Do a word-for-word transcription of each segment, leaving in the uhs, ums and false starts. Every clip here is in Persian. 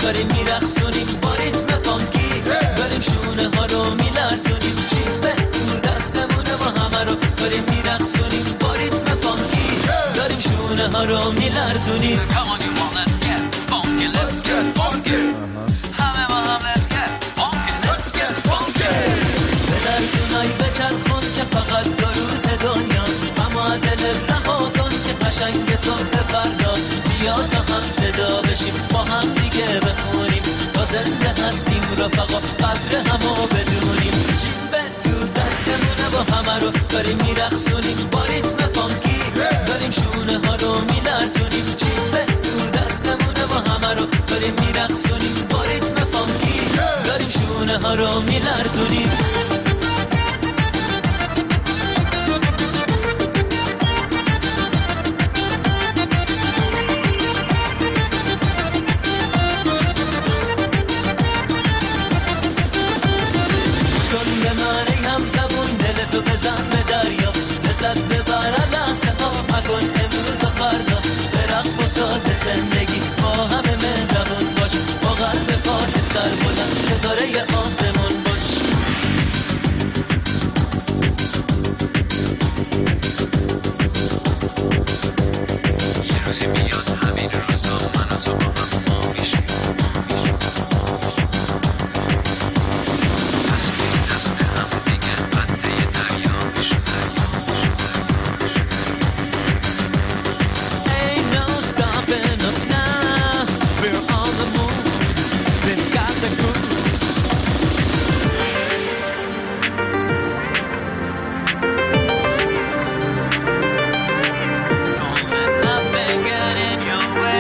داریم میرقصونیم با ریتم فانکی، داریم شونه ها رو میلرزونیم، چیپه تو دستمونه و همه رو داریم میرقصونیم با ریتم فانکی، داریم شونه ها رو میلرزونیم. Come on you all, let's get funky, let's get funky. همه ما هم let's get funky, let's get funky. به درزونای بچرخون که فقط دو روز دنیا، اما دل رها کن که قشنگ صبح فردا بیا تا هم صدا بشیم، با هم دیگه بخونیم تا زنده هستیم رفقا، قدر همو بدونیم. چیپه تو دستمونه و همه رو داریم میرقصونیم با ریتم فانکی، داریم شونه ها رو میلرزونیم، چیپه تو دستمونه و همه رو داریم میرقصونیم با ریتم فانکی، داریم شونه ها رو میلرزونیم. بزن به دریا لذت ببر لحظه ها، مکن امروز و فردا به رقص با ساز زندگی، با همه مهربون باش، با قلب پاکت سر بلند ستاره آسمون باش. یه روزی میاد همین روزا من و تو با هم ما میشیم، دستی دست هم دیگه بده یه دریا میشیم. Ain't no stopping us now, we're on the move, they've got the groove. Don't let nothing get in your way.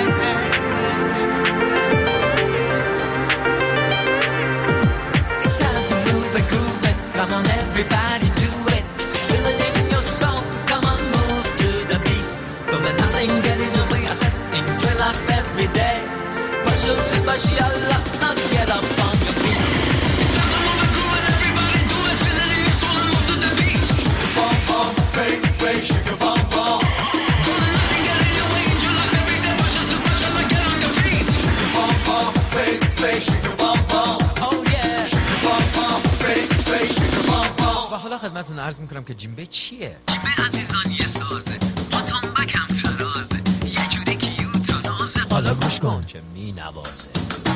It's time to move and groove it, come on everybody do it, feel it in your soul, come on move to the beat. Don't let nothing get in your way, I said enjoy life every day. Başı başı Allah, now get up on your feet. It's time to move and groove it, everybody do it, feel it in your soul and move to the beat. Shake your bum bum, baby, baby, shake your bum bum. Don't let nothing get in your way, enjoy life every day. Başı başı Allah, get on your feet. Shake your bum bum, baby, baby, shake your bum bum. Oh yeah. Shake your bum bum, baby, baby, shake your bum bum. و حالا خدمتتون عرض میکنم که جیمبه چیه؟ جیمبه عزیزان یه سازه، با تنبک هم ترازه، یه جوری کیوت و نازه، حالا گوش کن که می نوازه.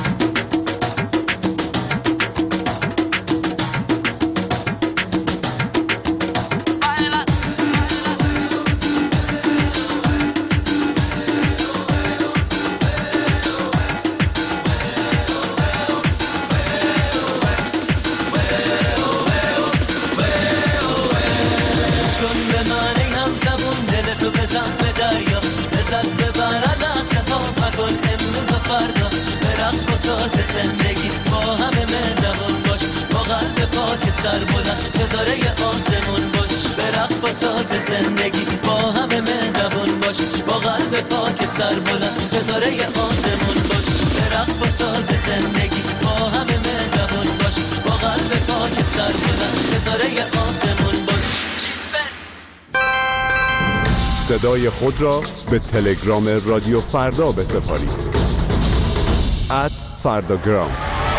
بزن به دریا لذت ببر لحظه ها، مکن امروز و فردا به رقص با ساز زندگی، با همه مهربون باش، با قلب پاکت سر بلند ستاره آسمون باش. به رقص با ساز زندگی، با همه مهربون باش، با قلب پاکت سر بلند ستاره آسمون باش. به رقص با ساز زندگی، با همه مهربون باش، با قلب پاکت سر بلند ستاره آسمون باش. صدای خود را به تلگرام رادیو فردا بسپارید. ات فرداگرام.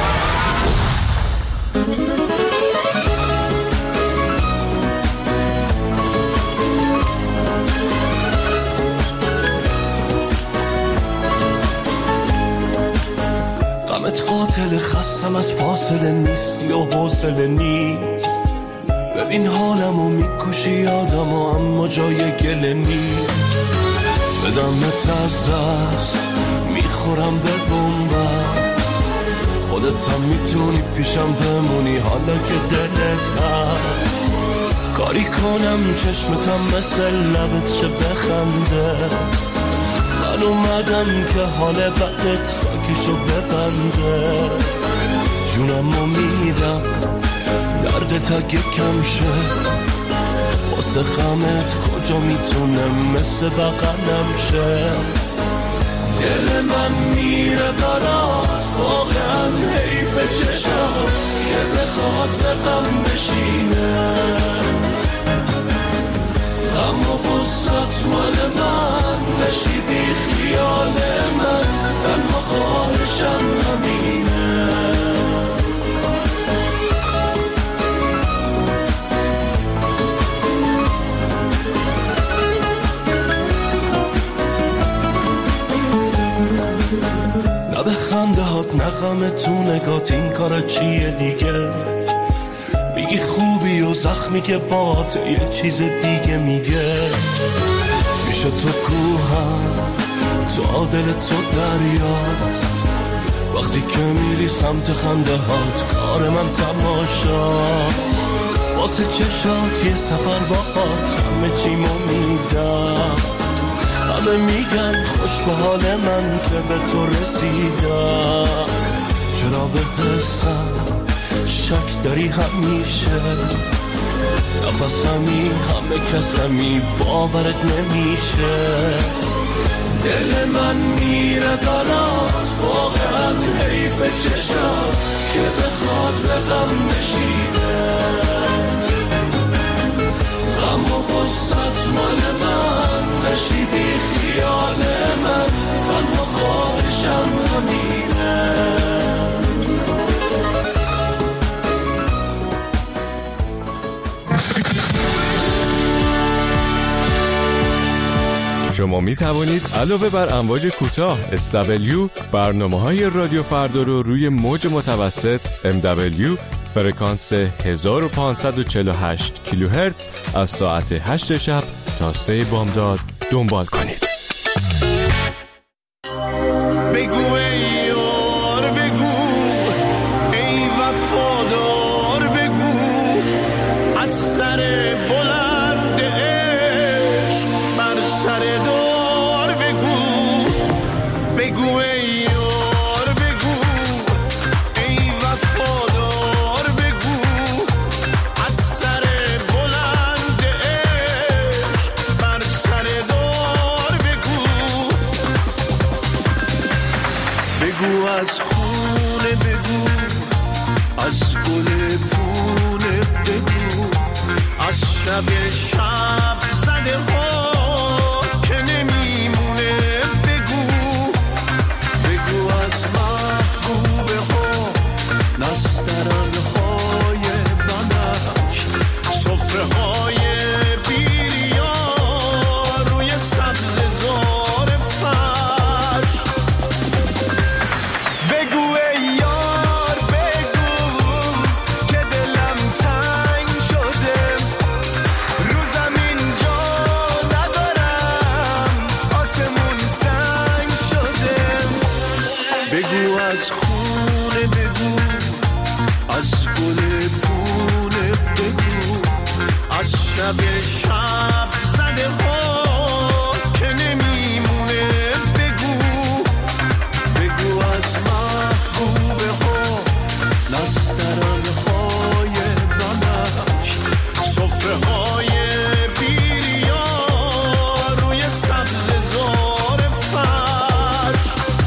غمت قاتل، خستم از فاصله نیستی و حوصله نیست، ببین حالمو میکشی یادمو اما جای گله نیست، بدمت از دست میخورم به بنبست، خودت هم میتونی پیشم بمونی حالا که دلت هست، کاری کنم چشمتم مثل لبت چه بخنده، من اومدم که حال بدت ساکیشو ببنده، جونمو میدم دردت اگه کم شه، واسه غمت کجا میتونه مثل بغلم شه، دل من میره برات واقعا حیف چشات که بخواد به غم بشینه، غم و غصت مال من نشی بی خیال من، تنها خواهشم همینه. نه به خنده هات نه غم تو نگات، این کار چیه دیگه؟ میگی خوبی و زخمی که بات یه چیز دیگه میگه. میشه تو کوهم تو عادل تو دریاست، وقتی که میری سمت خنده هات کار من تماشاست. واسه چشات یه سفر باهات همه چیمو میدم، همه میگن خوش به حال من که به تو رسیدم. چرا به حسم شک داری همیشه؟ نفسمی همه کسمی باورت نمیشه. دل من میره برات واقعا حیف چشات که بخواد به غم نشینه. غم و غصت مال من نشی بی خیال من، تنها خواهشم همینه. شما می توانید علاوه بر امواج کوتاه اس دبلیو برنامه‌های رادیو فردا رو روی موج متوسط ام دبلیو فرکانس هزار و پانصد و چهل و هشت کیلوهرتز از ساعت هشت شب تا سه بامداد دنبال کنید. بگو ای یار بگو، ای وفادار بگو، از سر بلند عشق بر سر دار بگو. بگو ای یار بگو، ای وفادار بگو، از سر بلند عشق بر سر دار بگو. بگو از خونه بگو، از گل پونه بگو، از شب شب زده ها که نمیمونه بگو. بگو از محبوبه ها نسترن های بنفش، صفره های بیریا روی سبز زار فرش. بگو ای یار بگو که دلم تنگ شده، رو زمین جا ندارم آسمون سنگ شده. بگو از خونه بگو، از گل پونه بگو، از شب شب زده ها که نمیمونه بگو. بگو از محبوبه ها نسترن های بنفش، صفره های بیریا روی سبز زار فرش.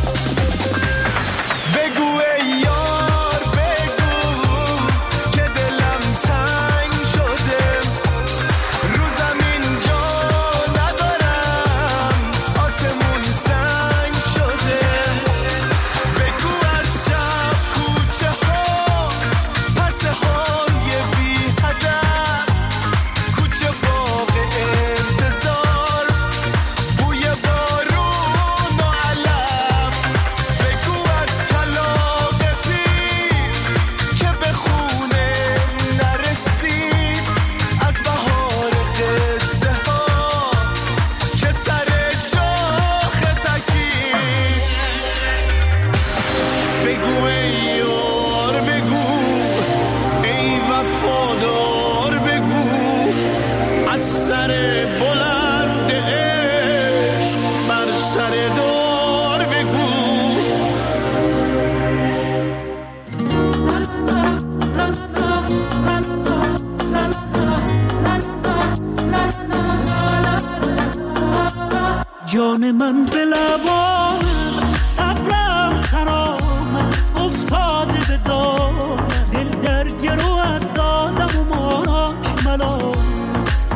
بگو ای یار بگو که دلم تنگ شده، رو زمین جا ندارم آسمون سنگ شده. بگو از شب کوچه ها پسه های بی هدف، کوچه باغ انتظار بوی بارون و علف. بگو از کلاغ پیر که به خونه نرسید، از بهار قصه ها که سر شاخ تکید. بگو ای یار بگو، ای وفادار بگو، از سر بلند عشق بر سر دار بگو. جان من به لبان صبرم سرام افتاده به دام، دل در گروهت دادم و ماک ملامت.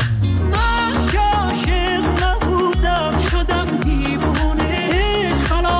من که عاشق نبودم شدم دیوونه، خلاص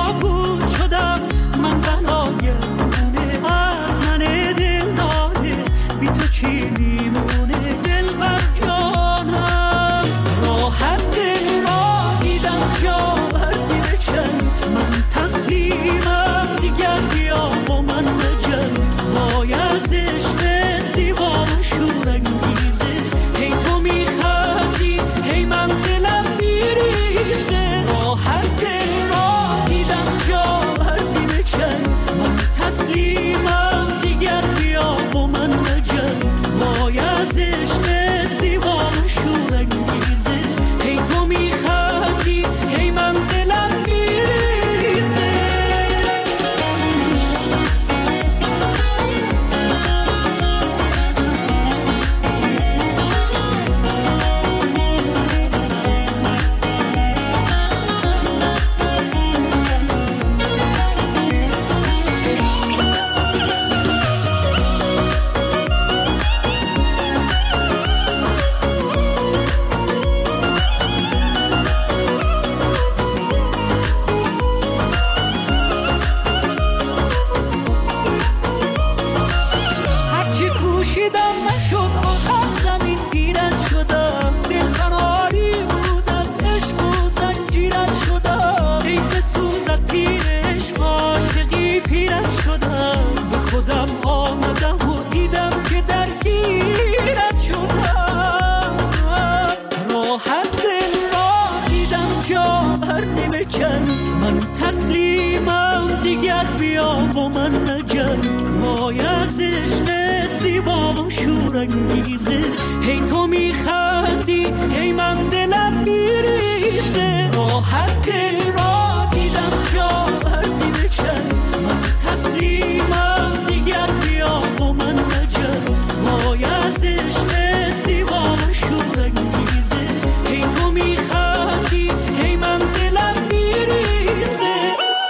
آمدم و دیدم که درگیرت شدم، راحت دل را دیدم جا بر نمیکن، من تسلیمم دیگر بیا با من نگر، وای از عشقت زیبا و شورانگیزه، هی تو میخندی هی من دلم میریزه، راحت دل را دیدم جا بر نمیکن، من تسلیمم دیگر بیا با من نگر، وای از عشقت زیبا و شورانگیزه، هی تو میخندی هی من دلم میریزه.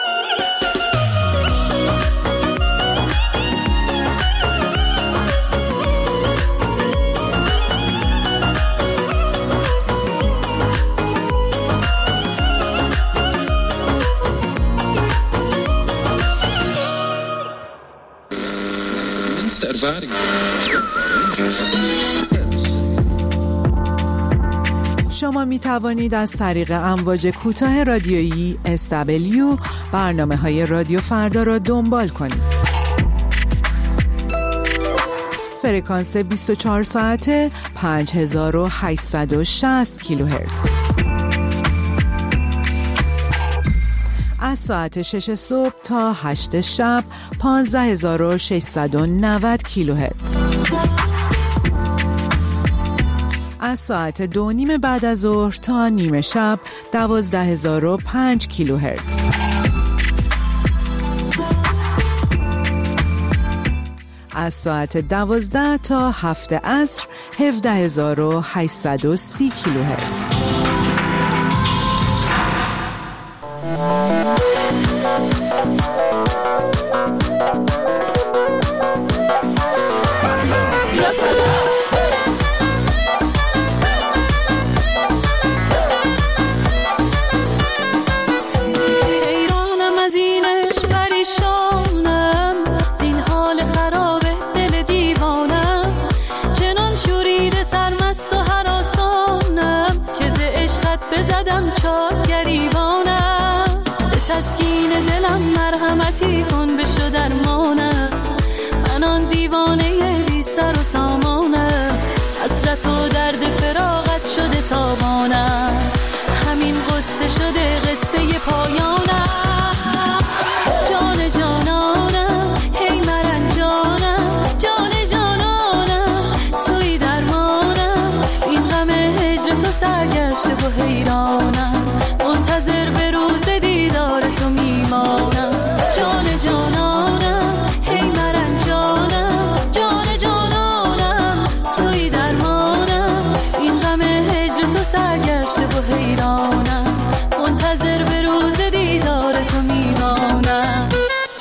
شما می توانید از طریق امواج کوتاه رادیویی اس دبلیو برنامه های رادیو فردا را دنبال کنید. فرکانس بیست و چهار ساعته پنج هزار و هشتصد و شصت کیلوهرتز. از ساعت شش صبح تا هشت شب پانزده هزار و ششصد و نود کیلوهرتز. از ساعت دو نیم بعد از ظهر تا نیمه شب دوازده هزار و پنج کیلوهرتز. از ساعت دوازده تا هفت عصر هفده هزار و هشتصد و سی کیلوهرتز. مرحمتی کن بشو درمانم، من آن دیوانه بی سر و سامانم، حسرت و درد فراقت شده تابانم، همین قصه شده قصه پایانم، جان جانانم هی مرن جانم، جان جانانم توی درمانم، این غم هجر تو سرگشته و حیرانم، منتظر به روز دیدار تو میمانم، جان جانانم هی مرن جانم، جان جانانم توی درمانم، این غم هجر تو سرگشته و حیرانم، منتظر به روز دیدار تو میمانم.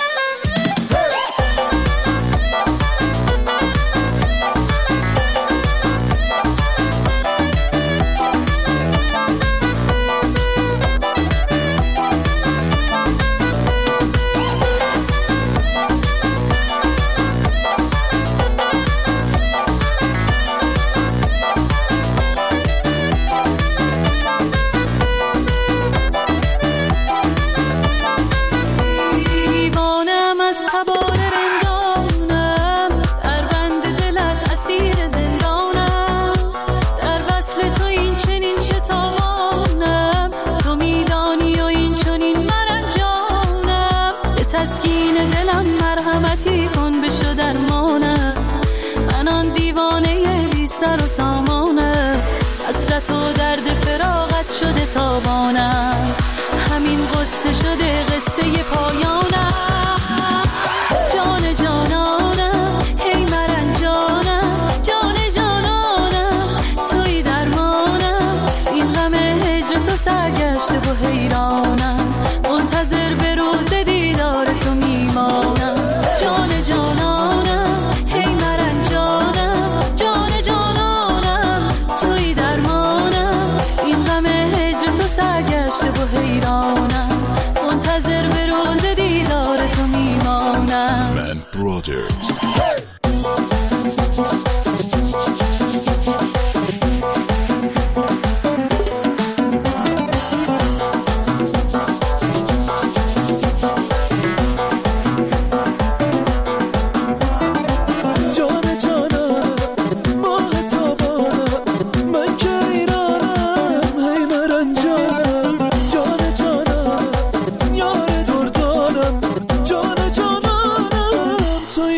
سر و سامانم، حسرت و درد فراقت شده تابانم، همین قصه شده قصه پایانم، جان جانانم هی مرن جانم، جان جانانم توی درمانم، این غم هجر تو سرگشته و حیرانم، منتظر به روز دیدار تو میمانم، جان جانانم هی مرن جانم، جان جانانم توی درمانم، این غم هجر تو سرگشته و حیرانم، منتظر به روز دیدار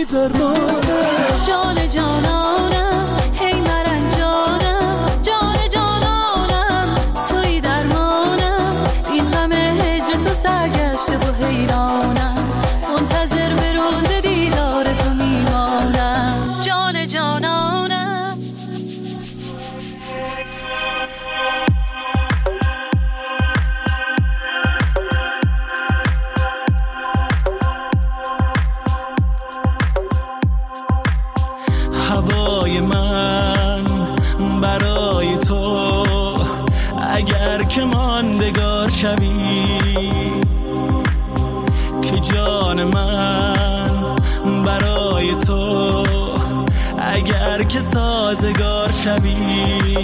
درمانم. جان جانانم هی مرنجانم، جان جانانم توی درمانم. این غم هجر تو سرگشته و حیرانم، منتظر به روز دیدار تو میمانم. جان جانانم هوای من برای تو اگر که ماندگار شوی، که جان من برای تو اگر که سازگار شوی.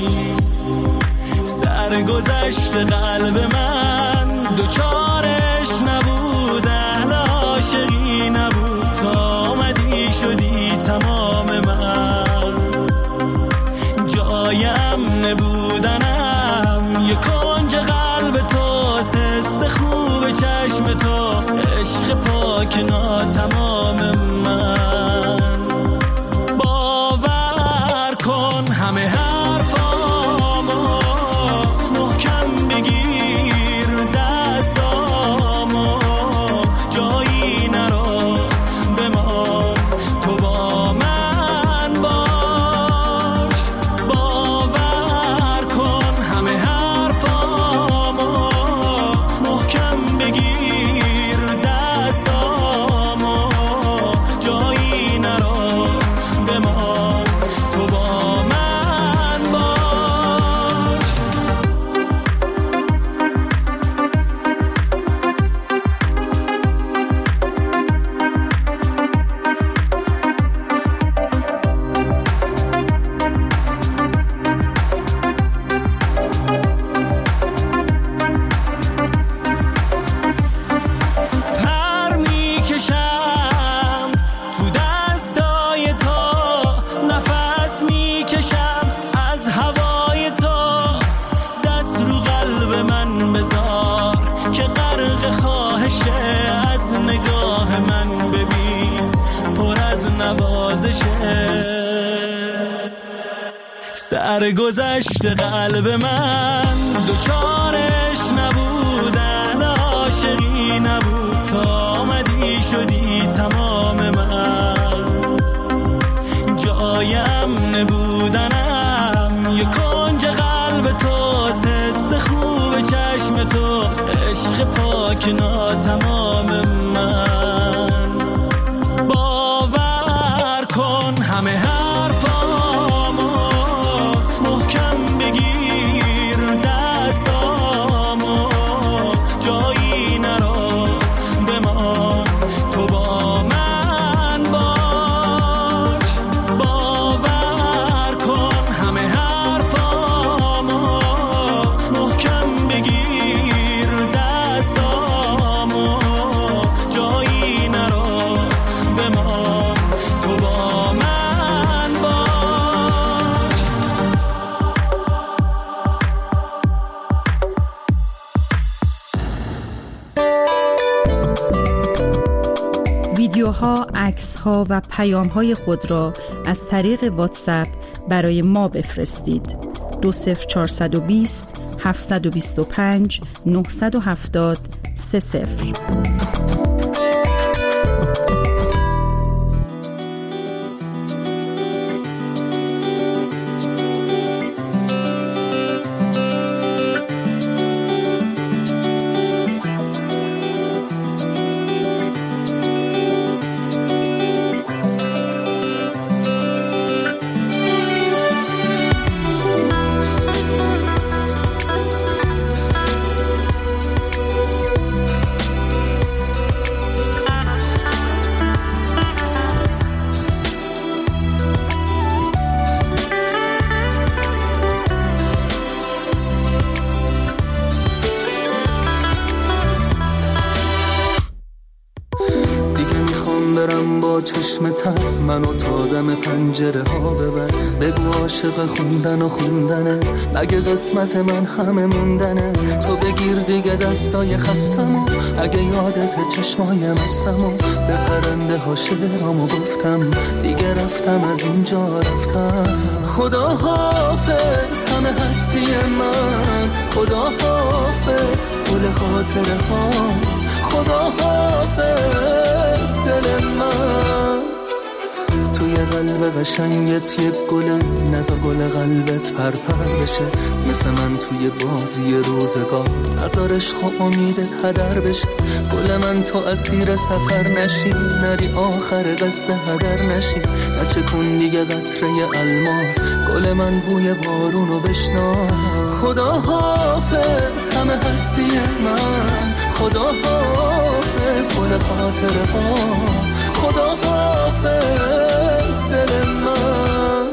سرگذشت قلب من دوچارش نبود، اهل عاشقی نبود، تا آمدی شدی تمام من. جایم نبودنم یک کنج قلب توست، حس خوب چشم توست، عشق پاک ناتمام من. باور کن همه حرفامو محکم بگیر، دستامو جایی نرو بمان، تو با من باش. باور کن همه حرفامو محکم بگیر، دستامو جایی نرو بمان، تو با من باش. پر میکشم تو دستای تو، نفس میکشم از هوای تو. دست رو قلب من بذار که غرق خواهشه، از نگاه من ببین پر از نوازشه. سرگذشت قلب من دوچارش نبود، اهل عاشقی نبود، تا آمدی شدی تمام من. جایم نبودنم یک کنج قلب توست، حس خوب چشم توست، عشق پاک ناتمام من. باور کن همه حرفامو محکم بگیر، دستامو جایی نرو بمان، تو با من باش. باور کن همه حرفامو محکم بگیر، دستامو جایی نرو بمان، تو با من باش. ویدیوها، عکس‌ها و پیام‌های خود را از طریق واتساپ برای ما بفرستید. دو صفر چهارصد و بیست هفتصد و بیست و پنج نهصد و هفتاد سه صفر. تا دم پنجره ها ببر. بگو عاشق خوندن و خوندنه، مگه قسمت من همه موندنه. تو بگیر دیگه دستای خستمو، اگه یادت چشمای مستمو. به پرنده ها شعرامو گفتم، دیگه رفتم از اینجا رفتم. خدا حافظ همه هستی من، خدا حافظ گل خاطره ها، خدا حافظ دل من. توی قلب قشنگت یک گله، نزا گل قلبت پرپر بشه. مثل من توی بازی روزگار، نزار عشق و امیدت هدر بشه. گل من تو اسیر سفر نشی، نری آخر قصه هدر نشی. نچه کن دیگه قطره الماس، گل من بوی بارونو بشنا. خدا حافظ همه هستی من، خدا حافظ گل خاطره ها، خدا حافظ دل من.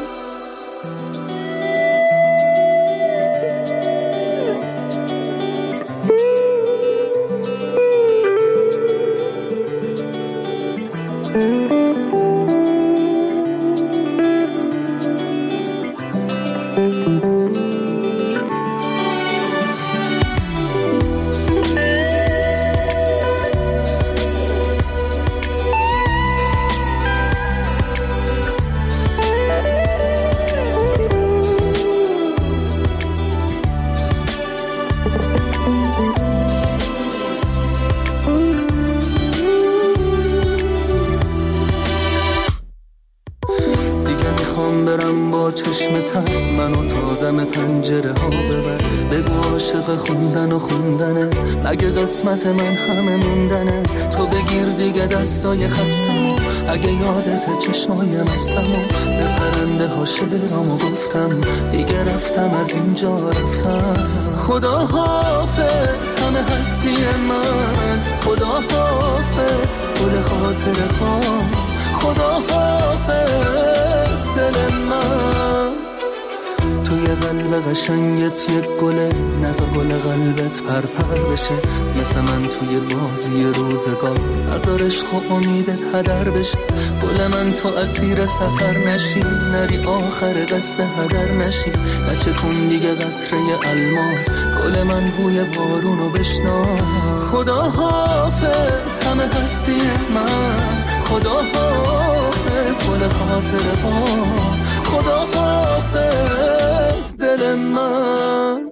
منو تا دم پنجره ها ببر. بگو عاشق خوندن و خوندنه، مگه قسمت من همه موندنه. تو بگیر دیگه دستای خستمو، اگه یادت چشمای مستمو. به پرنده ها شعرامو گفتم، دیگه رفتم از اینجا رفتم. خدا حافظ همه هستی من، خدا حافظ گل خاطره ها، خدا حافظ دل من. توی قلب قشنگت یک گله، نزا گل قلبت پرپر بشه. مثل من توی بازی روزگار، نزار عشق و امیدت هدر بشه. گل من تو اسیر سفر نشی، نری آخر قصه هدر نشی. نچه کن دیگه قطره الماس، گل من بوی بارونو بشنا. خدا حافظ همه هستی من، خدا حافظ گل خاطره ها، خدا حافظ دل من.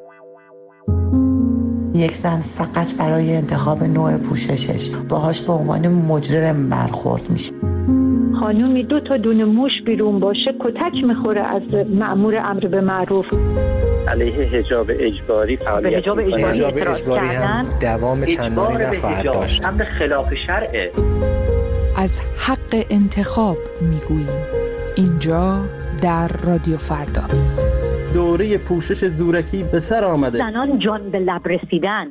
یک زن فقط برای انتخاب نوع پوششش باهاش به عنوان مجرم برخورد میشه. خانومی دو تا دونه موش بیرون باشه کتک میخوره از مأمور امر به معروف. علیه حجاب اجباری فعالیت حجاب اجباری, حجاب اجباری هم دوام چندانی نخواهد داشت. امر خلاف شرعه. از حق انتخاب میگوییم اینجا در رادیو فردا. دوره پوشش زورکی به سر آمده. زنان جان به لب رسیدن.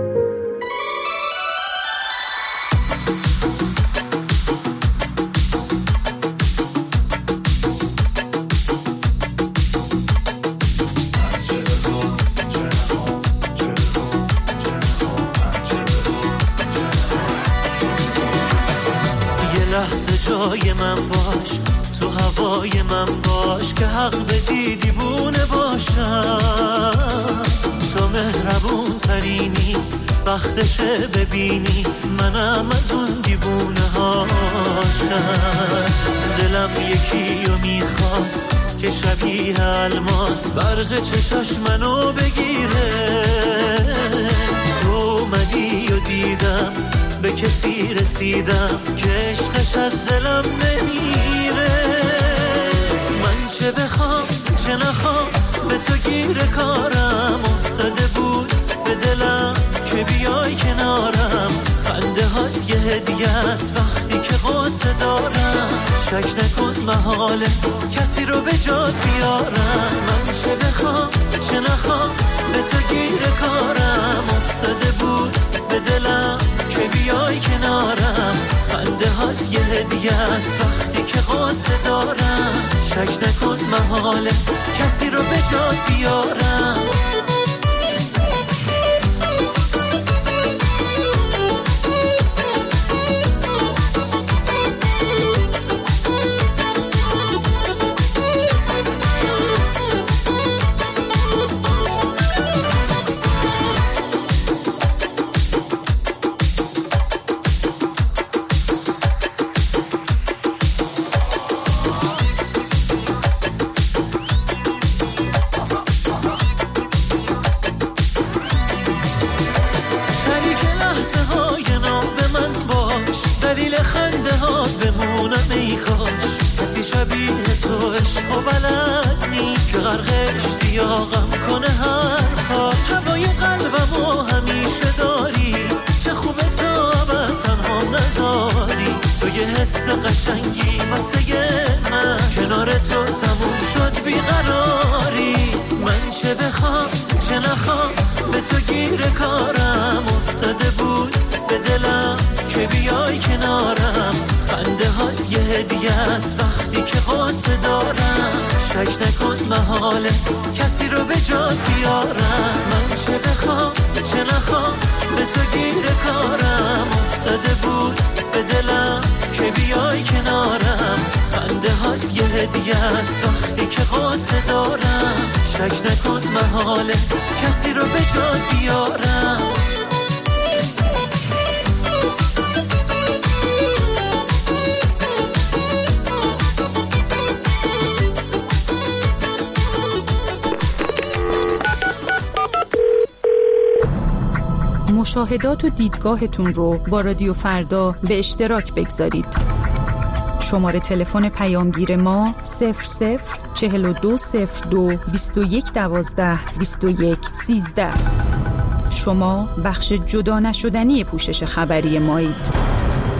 یه لحظه جای من باش، تو هوای من باش، که حق بدی دیوونه باشم. تو مهربون ترینی، وقتشه ببینی منم از اون دیوونه هاشم. دلم یکی رو میخواست که شبیه الماس، برق چشاش منو بگیره. تو اومدی و دیدم به کسی رسیدم که عشقش از دلم نمیره. من چه بخوام چه نخوام به تو گیر کارم افتاده بود به دلم که بیای کنارم. خنده هات یه هدیه است وقتی که غصه دارم. شک نکن محاله کسی رو به جات بیارم. من چه بخوام چه نخوام به تو گیر کارم افتاده بود به دلم که بیای کنارم. خنده هات یه هدیه است وقتی که غصه دارم. شک نکن محاله کسی رو به جات بیارم. شبیه تو عشق و بلد نیست که غرق اشتیاقم کنه حرفا. هوای قلبمو همیشه داری، چه خوبه تا ابد تنها نذاری. تو یه حس قشنگی واسه من، کنار تو تموم شد بیقراری. من چه بخوام چه نخوام به تو گیر کارم افتاده بود به دلم که بیای کنارم. خنده هات یه هدیه است وقتی که قصه دارم. شک نکن محاله کسی رو به جات بیارم. من چه بخوام چه نخوام به تو گیر کارم افتاده بود به دلم که بیای کنارم. خنده هات یه هدیه است وقتی که قصه دارم. شک نکن محاله کسی رو به جات بیارم. مشاهدات و دیدگاهتون رو با رادیو فردا به اشتراک بگذارید. شماره تلفن پیامگیر ما صفر صفر چهل و دو صفر دو بیست و یک دوازده بیست و یک سیزده. شما بخش جدا نشدنی پوشش خبری مایید.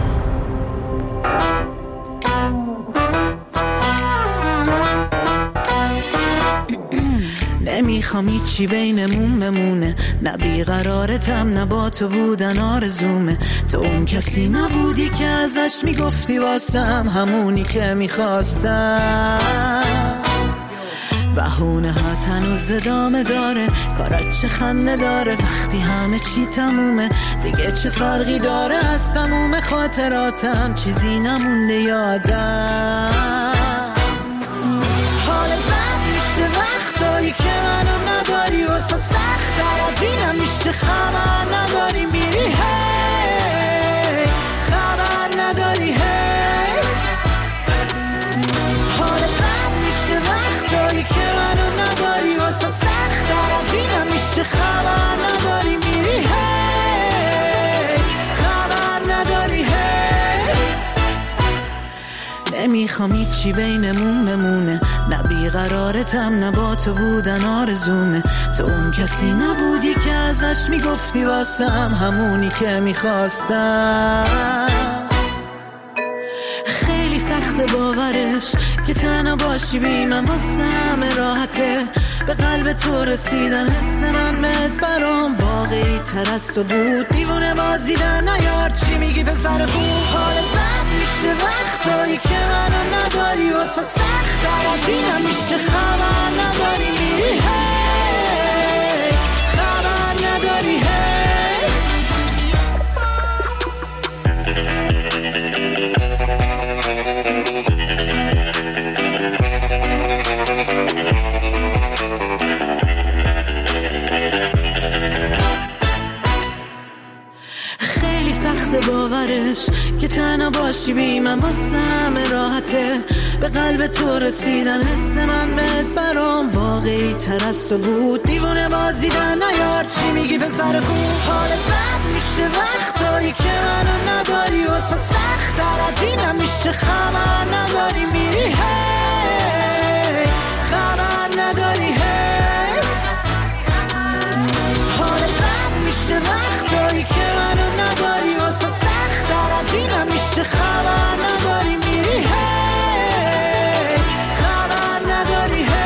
نمیخوام هیچی بینمون بمونه، نه بیقرارتم نه با تو بودن آرزومه. تو اون کسی نبودی که ازش میگفتی واسم همونی که میخواستم. بهونه ها هنوز ادامه داره، کارات چه خنده داره وقتی همه چی تمومه. دیگه چه فرقی داره از تموم خاطراتم، چیزی نمونده یادم. حال بد میشه وقتایی که منو نداری، واسه سخت‌تر از اینم میشه خبر نداری میری هی، خبر نداری هی. حال بد میشه وقتایی که منو نداری، واسه سخت‌تر از اینم میشه خبر نداری میری هی، خبر نداری هی. نمیخوام هیچی بینمون بمونه، نه بیقرارتم نه با تو بودن آرزومه. تو اون کسی نبودی که ازش میگفتی واسم همونی که میخواستم. خیلی سخت باورش که تنها باشی بی من واسه همه راحته. به قلب تو رسیدن حس من بهت برام واقعی تر از تو بود. دیوونه بازیدن نیار چی میگی به سر خوب. حال بد میشه وقتایی که منو نداری، واسه سخت در از اینم میشه خبر نداری میری هی، خبر نداری هی. خیلی سخت باورش که تنها باشی بی من واسه همه راحته. به قلب تو رسیدن حس من بهت برام واقعی تر از تو بود. دیوونه بازیدن نیار چی میگی به سر خوب. حال بد میشه وقتایی که منو نداری، واسه سخت در از اینم میشه خبر نداری میری هی، خبر نداری هی. حال بد میشه وقتایی که منو نداری، واسه سخت در از اینم میشه خبر نداری میری هی، خبر نداری هی.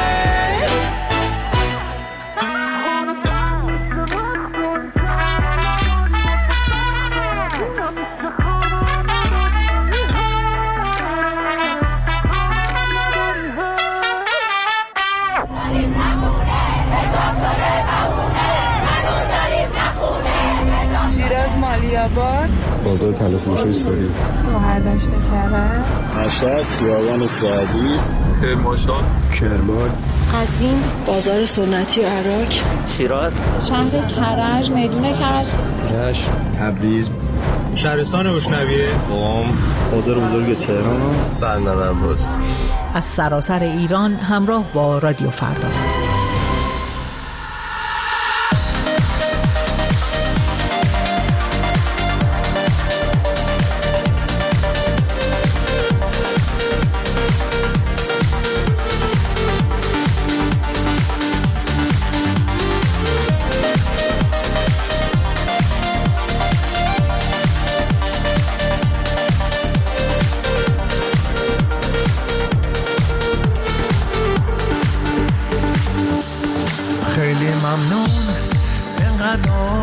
شیراز مالیاباد، بازار تلفروشی ساری، شهردشت کرد، مشهد، خیابان سعدی، کرمانشاه، کرمان، قزوین، بازار سنتی و عراق، شیراز، شهر کرج، میدون کرج، رشت، تبریز، شهرستان بشنویه، قم، بازار بزرگ تهران، بندر عباس. از سراسر ایران همراه با رادیو فردا.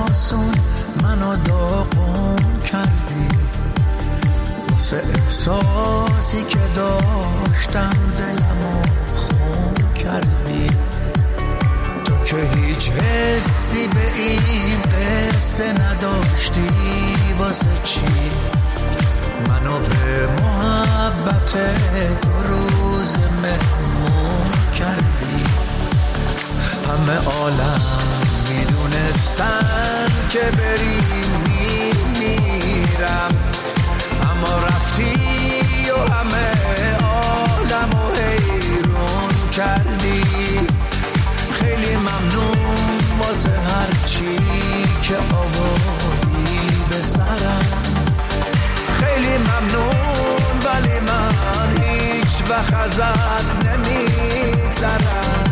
آسون منو داغون کردی، واسه احساسی که داشتم دلمو خون کردی. تو که هیچ حسی به این قصه نداشتی، واسه چی منو به محبت دو روز مهمون کردی؟ همه عالم میدونستن که بری میمیرم، اما رفتی و همه عالم و حیرون کردی. خیلی ممنون واسه هر چی که آوردی به سرم، خیلی ممنون ولی من هیچ وقت ازت نمیگذرم.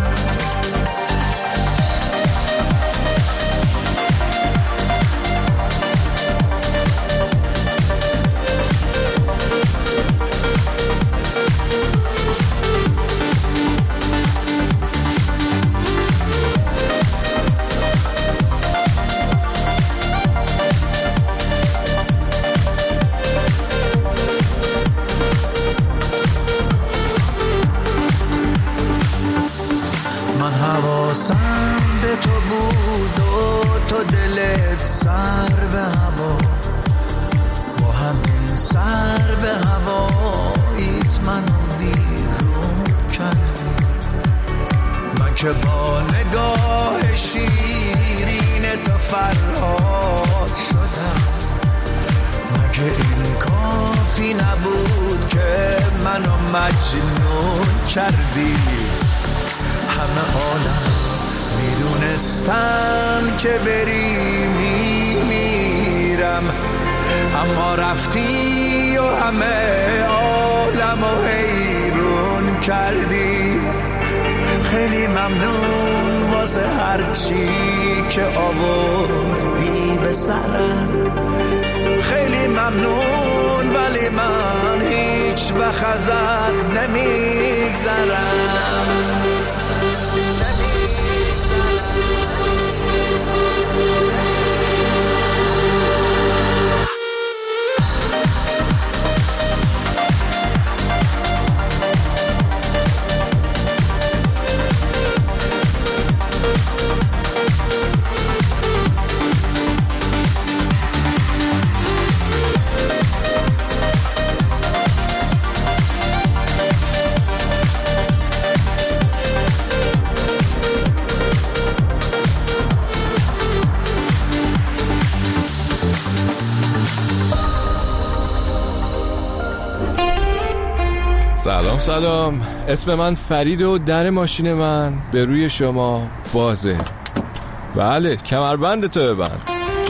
حواسم به تو بود و تو دلت سر به هوا، با همین سر به هواییت منو ویرون کردی. من که با نگاه شیرین تو فرهاد شدم، مگه این کافی نبود که منو مجنون کردی؟ همه عالم میدونستن که بری میمیرم، اما رفتی و همه عالم و حیرون کردی. خیلی ممنون واسه هر چی که آوردی به سرم، خیلی ممنون ولی من هیچ وقت ازت نمیگذرم. سلام سلام، اسم من فرید و در ماشین من به روی شما بازه. بله، کمربند تو ببند.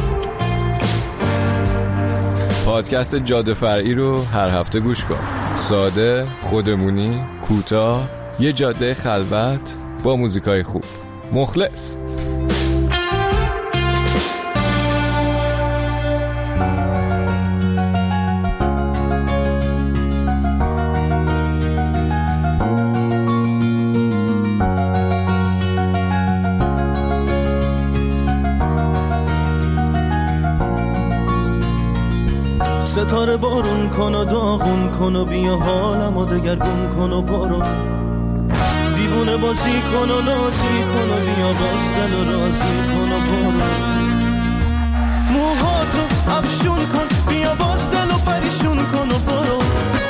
پادکست جاده فرعی رو هر هفته گوش کن. ساده، خودمونی، کوتاه، یه جاده خلوت با موزیکای خوب. مخلص. ستاره بارون کن و داغون کن و بیا حالمو دگرگون کن و برو، دیوونه بازی کن و نازی کن و بیا باز دل و رازی کن و برو. موهاتو افشون کن بیا باز دل و پریشون کن و برو،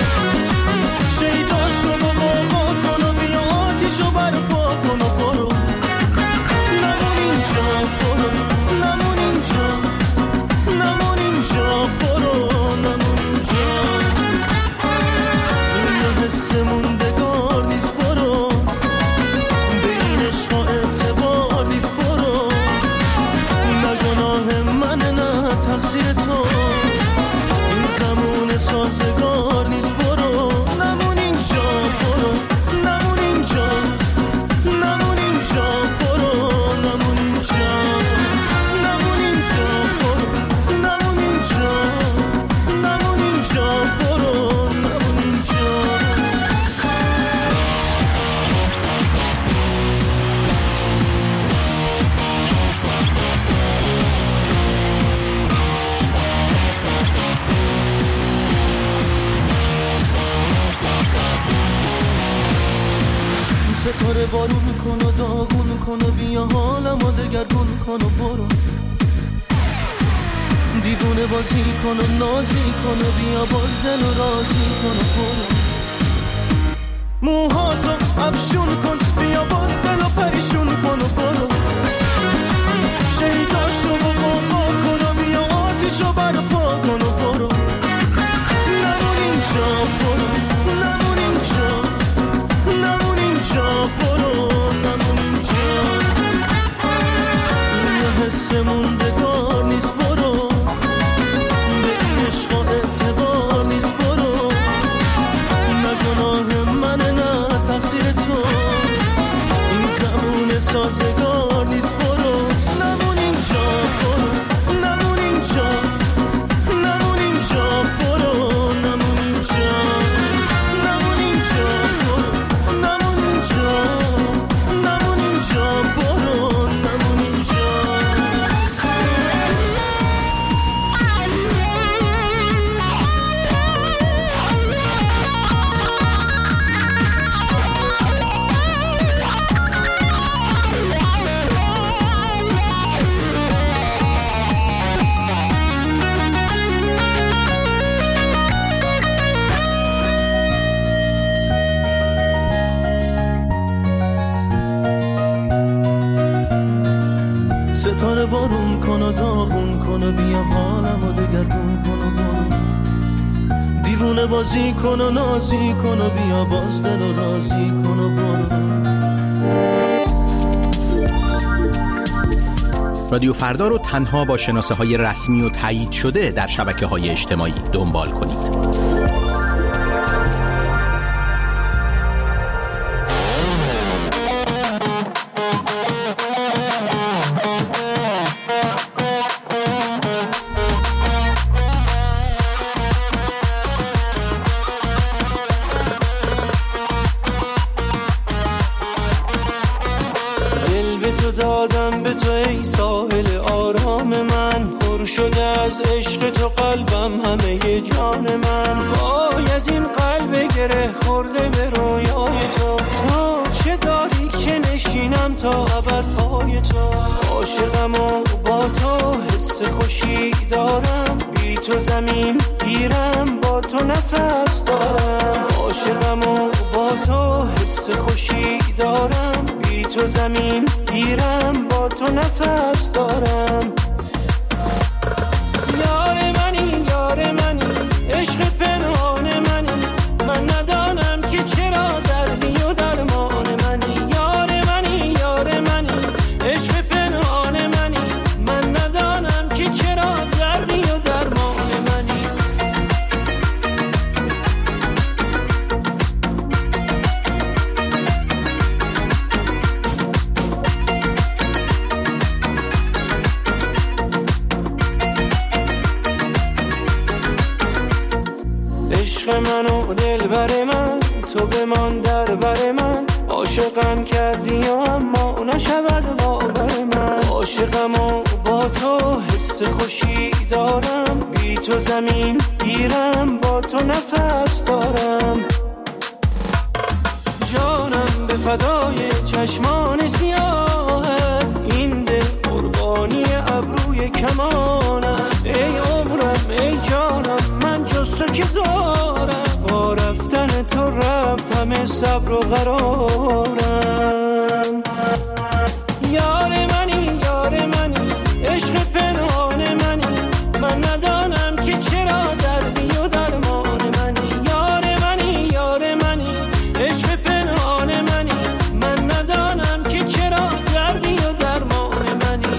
شیداشو با قرقا کن و بیا آتیشو برپا کن و برو. نمون اینجا برو، نمون اینجا، نمون اینجا برو، موندگار نیست برو، به این عشق اعتبار نیست برو. نه گناه من نه تقصیر تو، این زمان سازگار ستاره بارون کن و داغون کن و بیا حالمو دگرگون کن و برو دیوونه بازی کن و نازی کن و بیا باز دل و رازی کن و برو موهاتو افشون کن بیا باز دل و پریشون کن و برو شیداشو و قاقا کن و بیا آتیشو برپا کن و برو نمون اینجا برو نمون اینجا نمون اینجا برو نمون اینجا یه حس موندگار نیست برو به این عشق و اعتبار نیست برو نه گناه منه نه تقصیر تو این زمان سازگار نیست برو نمون اینجا برو نمون اینجا نمون اینجا برو نمون اینجا نمون اینجا برو نمون اینجا نمون اینجا برو نمون اینجا ستاره بارون کن و داغون کن و بیا حالمو دگرگون کن و برو دیوونه بازی کن و نازی کن و بیا باز دل و رازی کن و برو. رادیو فردا رو تنها با شناسه های رسمی و تایید شده در شبکه های اجتماعی دنبال کنید. دادم به تو ای ساحل آرام من، پر شده از عشق تو قلبم همه جان من. وای از این قلب گره خورده به رویای تو، تو چه داری که نشینم تا ابد پای تو. عاشقم و با تو حس خوشی دارم، بی تو زمین گیرم با تو نفس دارم. عاشقم و با تو حس خوشی دارم، بی تو زمین گیرم با تو نفس دارم. یار منی یار منی عشق پنهان منی، من ندانم که چرا دردی و درمان منی. یار منی یار منی عشق پنهان منی، من ندانم که چرا دردی و درمان منی. عشق من و دل بر من، تو بمان در بر من. عاشقم کردی و اما نشود باور من. عاشقم و با تو حس خوشی دارم، بی تو زمین گیرم با تو نفس دارم. جانم به فدای چشمان سیاهت، این دل قربانی ابروی کمانم. ای عمرم ای جانم من جز تو که دارم، با رفتن تو رفت همه صبر و قرارم. یار منی یار منی عشق پنهان منی، من ندانم که چرا دردی و درمان منی. یار منی یار منی عشق پنهان منی، من ندانم که چرا دردی و درمان منی.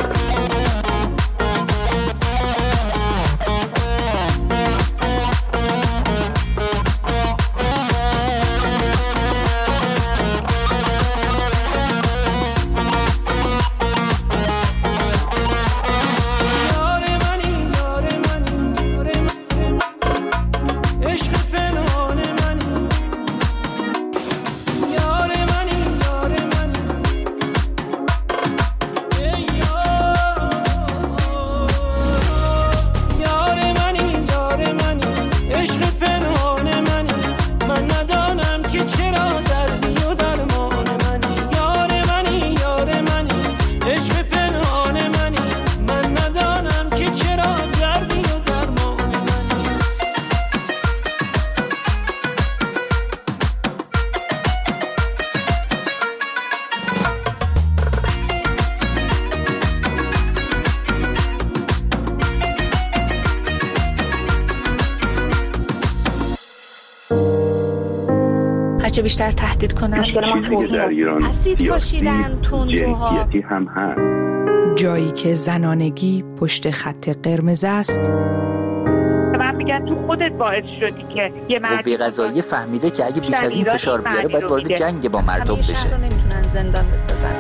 چه بیشتر تهدید کنن. مشکل ما در ایران اسید پاشیدن، تندروها، جنسیتی هم هست. جایی که زنانگی پشت خط قرمز است. من میگم تو خودت باعث شدی که یه مردی قوه قضاییه فهمیده که اگه بیش از این فشار بیاره باید وارد جنگ با مردم بشه. همیشه رو نمیتونن زندان بسازن.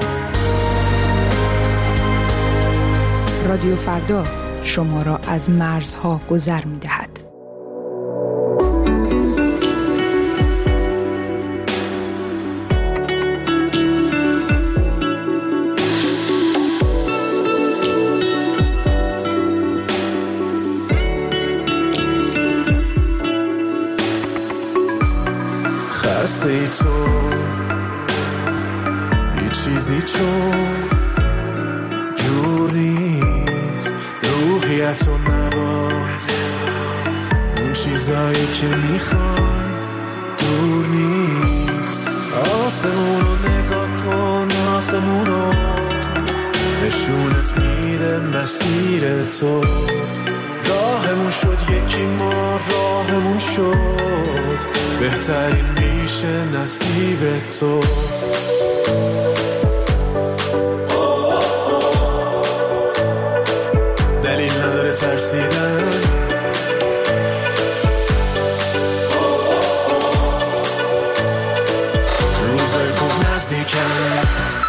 رادیو فردا شما را از مرزها گذر می‌دهد. خسته ای تو یه چیزی چون جور نیست، روحیت و نباز اون چیزایی که میخوان دور نیست. آسمون رو نگاه کن، آسمون رو نشونت میره مسیر تو. راهمون شد یکی، ما راهمون شد بهترین میشه نصیب تو. دلیل نداره ترسیدن، روزای خوب نزدیکن.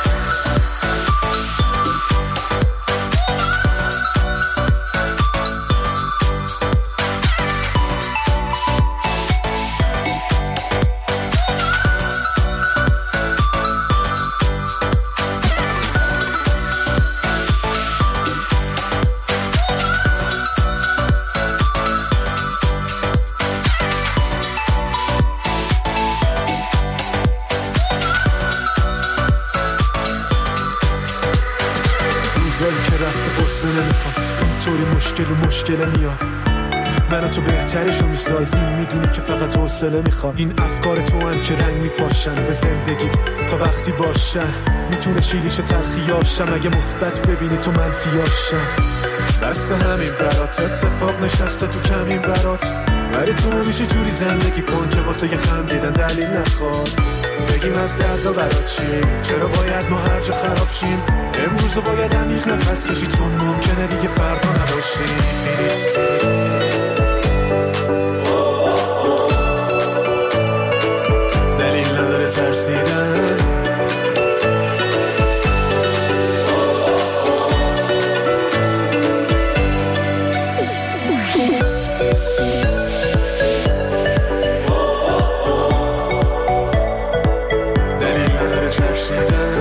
اینطوری مشکل و مشکل میاد، من و تو بهترشو میسازیم، میدونی که فقط حوصله میخواد. این افکار تو هم که رنگ میپاشن به زندگیت تا وقتی باشن، میتونه شیریش تلخیاشم اگه مثبت ببینی تو منفیاشم. بس همین برات اتفاق نشسته تو کمین برات، ولی تو همیشه جوری زندگی کن که واسه یه خندیدن دلیل نخواد. بگیم از دردا برات چی، چرا باید ما هر جا خراب شیم؟ امروزو باید عمیق نفس کشی چون ممکنه دیگه فردا نباشیم. دلیل نداره ترسیدن، دلیل نداره ترسیدن.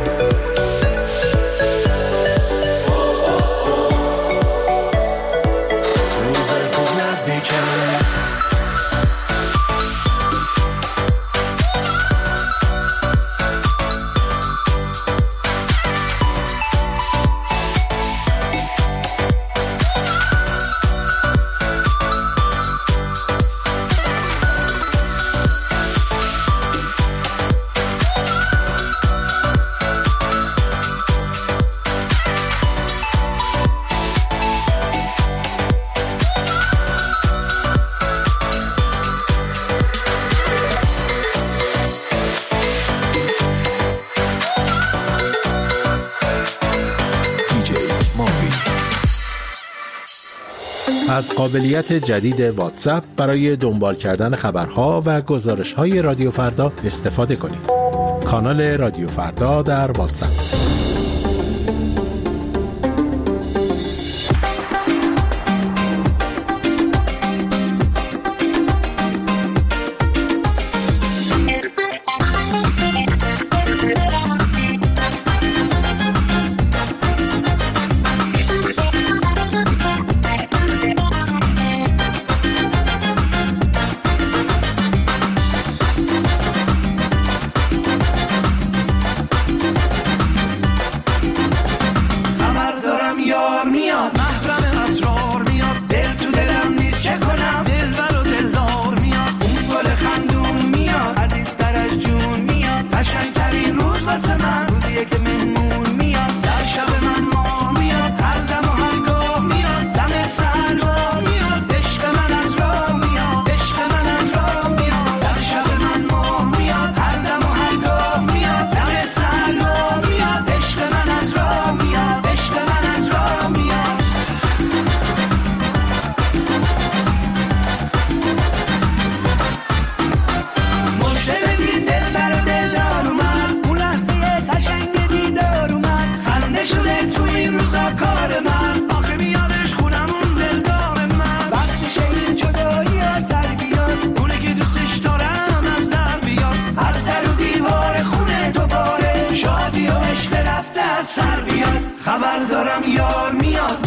از قابلیت جدید واتساپ برای دنبال کردن خبرها و گزارش‌های رادیو فردا استفاده کنید. کانال رادیو فردا در واتساپ. میاد خبر دارم یار میاد.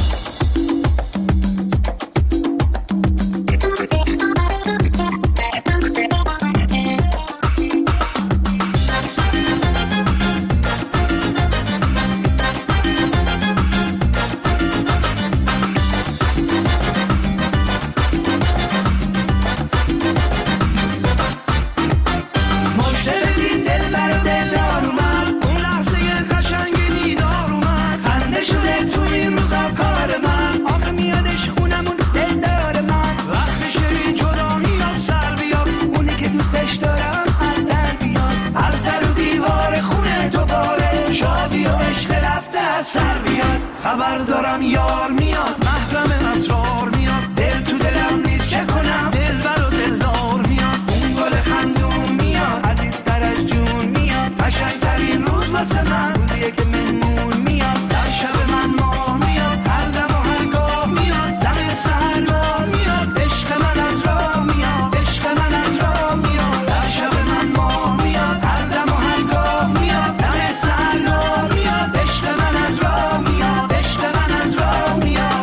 سر بیاد خبر دارم یار میاد، محرم اسرار میاد، دل تو دلم نیست چه کنم، دلبر و دلدار میاد، اون گل خندون میاد، عزیزتر از جون میاد، قشنگترین روز واسه من روزیه که مهمون میاد، در شب من ماه میاد، هر دم و هر گاه میاد، دم سحرگاه میاد، عشق من از راه میاد، عشق من از راه میاد، در شب من ماه میاد، هر دم و هر گاه میاد، دم سحرگاه میاد، عشق من از راه میاد، عشق من از راه میاد.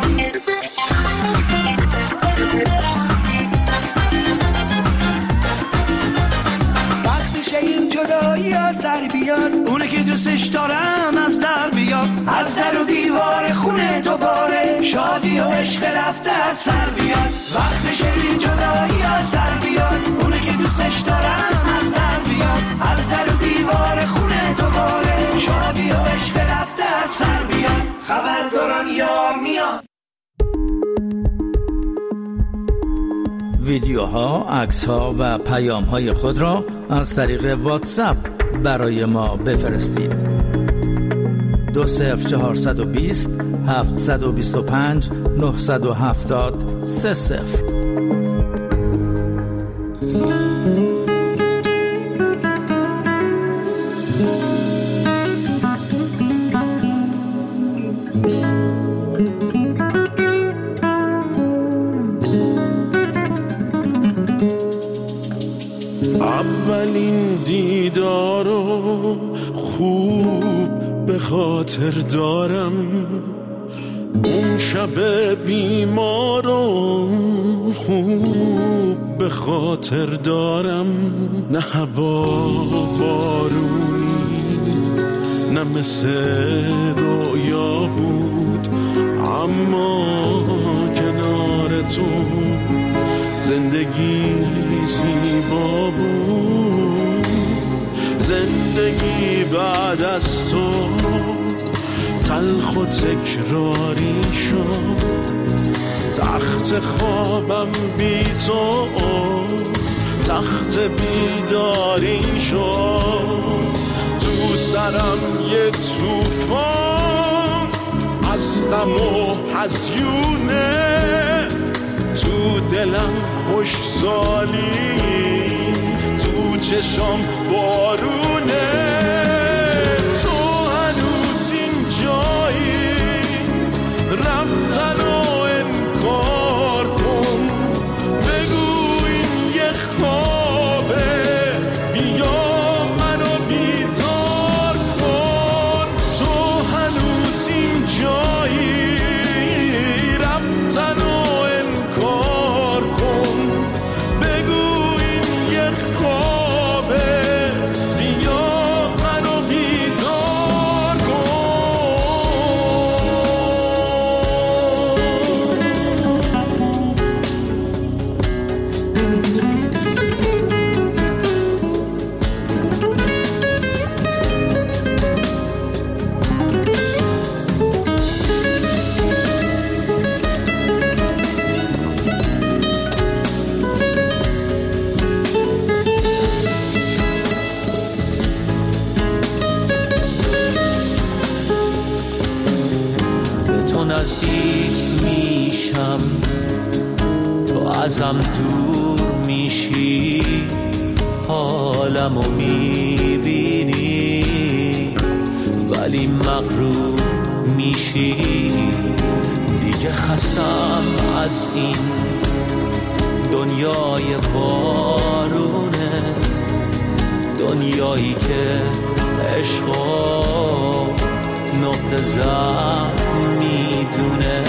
وقتشه این جدایی ها سر بیاد، اونه که دوستش دارم از در بیاد، از در و دیوار خونه دوباره شادی و عشق رفته از سر بیاد. وقتشه این جدایی ها سر بیاد، اونه که دوستش دارم از در بیاد، از در و دیوار خونه دوباره شادی و عشق رفته از سر بیاد. خبر دارم یار میاد. ویدیوها، عکس‌ها و پیام‌های خود را از طریق واتساپ برای ما بفرستید. دو صفر چهارصد و بیست هفتصد و بیست و پنج نهصد و هفتاد سه صفر. اولین دیدارو خوب به خاطر دارم، اون شب بیمارو خوب به خاطر دارم، نه هوا بارونی نه مثل رویا بود، اما کنار تو زندگی زیبا بود. زندگی بعد از تو تلخ و تکراری شد، تخت خوابم بی تو تخت بیداری شد. تو سرم یه طوفان از غم و هزیونه، تو دلم خوش سالی، تو چشم بارونه. تو هنوز این جایی رفتن و انکار کن، بگو این یه خوابه، بیا منو بیدار کن. تو هنوز این جایی رفتن و انکار کن، بگو این یه خوابه، بیا منو بیدار کن. به تو نزدیک میشم، تو ازم دور میشی، حالمو میبینی ولی مغرور میشی. دیگه خستم از این دنیای بارونه، دنیایی که عشقا نقطه ضعف میدونه